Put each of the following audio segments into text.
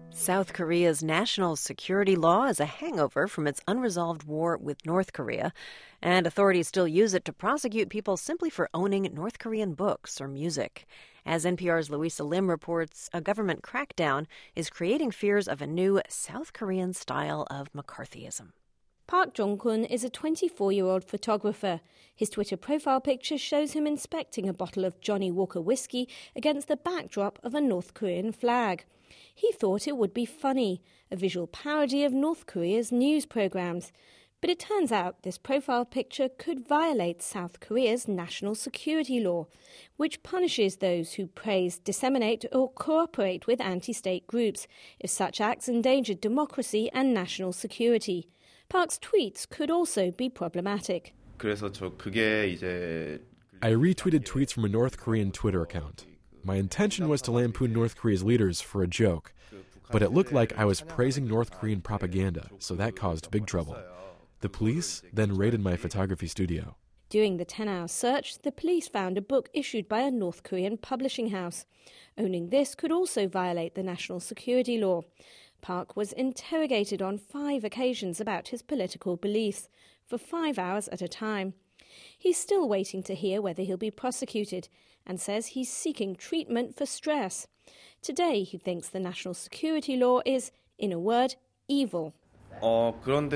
South Korea's national security law is a hangover from its unresolved war with North Korea, and authorities still use it to prosecute people simply for owning North Korean books or music. As NPR's Louisa Lim reports, a government crackdown is creating fears of a new South Korean style of McCarthyism. Park Jong-kun is a 24-year-old photographer. His Twitter profile picture shows him inspecting a bottle of Johnnie Walker whiskey against the backdrop of a North Korean flag. He thought it would be funny, a visual parody of North Korea's news programs. But it turns out this profile picture could violate South Korea's national security law, which punishes those who praise, disseminate or cooperate with anti-state groups if such acts endanger democracy and national security. Park's tweets could also be problematic. I retweeted tweets from a North Korean Twitter account. My intention was to lampoon North Korea's leaders for a joke, but it looked like I was praising North Korean propaganda, so that caused big trouble. The police then raided my photography studio. During the 10-hour search, the police found a book issued by a North Korean publishing house. Owning this could also violate the national security law. Park was interrogated on 5 occasions about his political beliefs, for 5 hours at a time. He's still waiting to hear whether he'll be prosecuted and says he's seeking treatment for stress. Today, he thinks the national security law is, in a word, evil. Even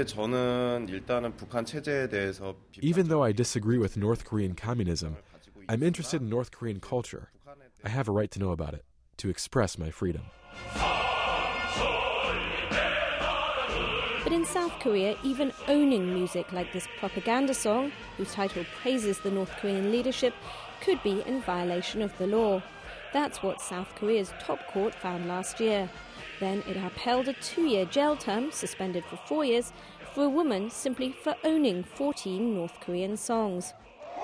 though I disagree with North Korean communism, I'm interested in North Korean culture. I have a right to know about it, to express my freedom. But in South Korea, even owning music like this propaganda song, whose title praises the North Korean leadership, could be in violation of the law. That's what South Korea's top court found last year. Then it upheld a 2-year jail term, suspended for 4 years, for a woman simply for owning 14 North Korean songs.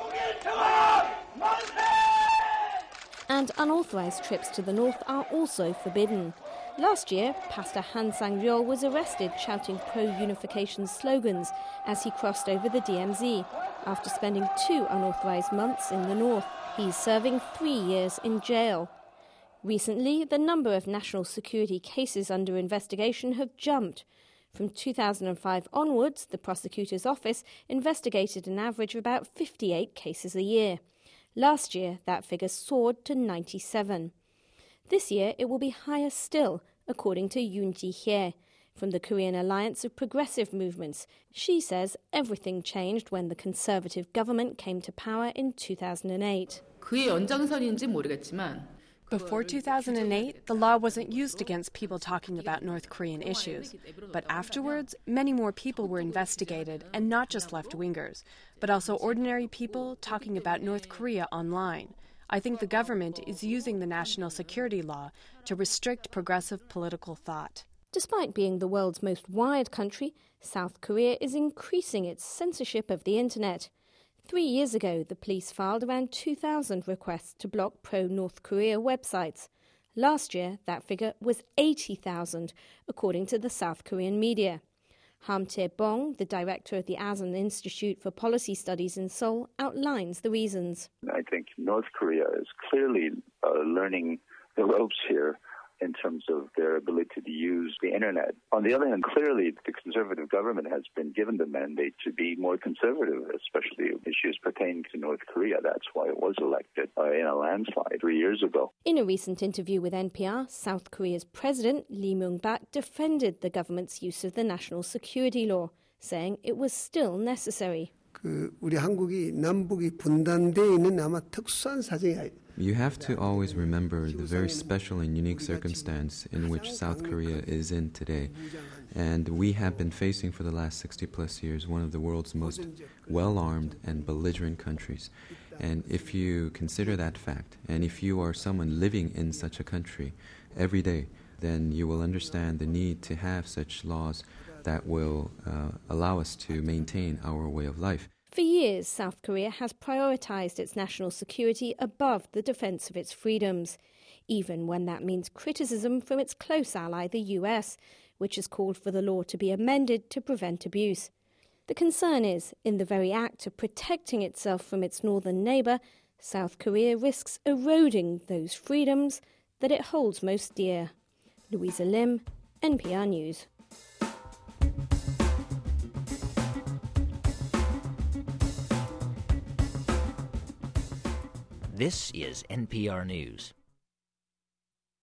And unauthorized trips to the north are also forbidden. Last year, Pastor Han Sang-ryol was arrested shouting pro-unification slogans as he crossed over the DMZ after spending 2 unauthorized months in the north. He's serving 3 years in jail. Recently, the number of national security cases under investigation have jumped. From 2005 onwards, the prosecutor's office investigated an average of about 58 cases a year. Last year, that figure soared to 97. This year, it will be higher still, according to Yoon Ji-hye from the Korean Alliance of Progressive Movements. She says everything changed when the conservative government came to power in 2008. Before 2008, the law wasn't used against people talking about North Korean issues. But afterwards, many more people were investigated, and not just left-wingers, but also ordinary people talking about North Korea online. I think the government is using the national security law to restrict progressive political thought. Despite being the world's most wired country, South Korea is increasing its censorship of the internet. 3 years ago, the police filed around 2,000 requests to block pro-North Korea websites. Last year, that figure was 80,000, according to the South Korean media. Ham Tae-bong, the director of the Asan Institute for Policy Studies in Seoul, outlines the reasons. I think North Korea is clearly learning the ropes here in terms of their ability to use the internet. On the other hand, clearly the conservative government has been given the mandate to be more conservative, especially issues pertaining to North Korea. That's why it was elected in a landslide 3 years ago. In a recent interview with NPR, South Korea's president, Lee Myung-bak, defended the government's use of the national security law, saying it was still necessary. 우리 한국이 남북이 분단되어 있는 아마 특수한 사정이 You have to always remember the very special and unique circumstance in which South Korea is in today. And we have been facing for the last 60-plus years one of the world's most well-armed and belligerent countries. And if you consider that fact, and if you are someone living in such a country every day, then you will understand the need to have such laws that will allow us to maintain our way of life. For years, South Korea has prioritized its national security above the defense of its freedoms, even when that means criticism from its close ally, the US, which has called for the law to be amended to prevent abuse. The concern is, in the very act of protecting itself from its northern neighbor, South Korea risks eroding those freedoms that it holds most dear. Louisa Lim, NPR News. This is NPR News.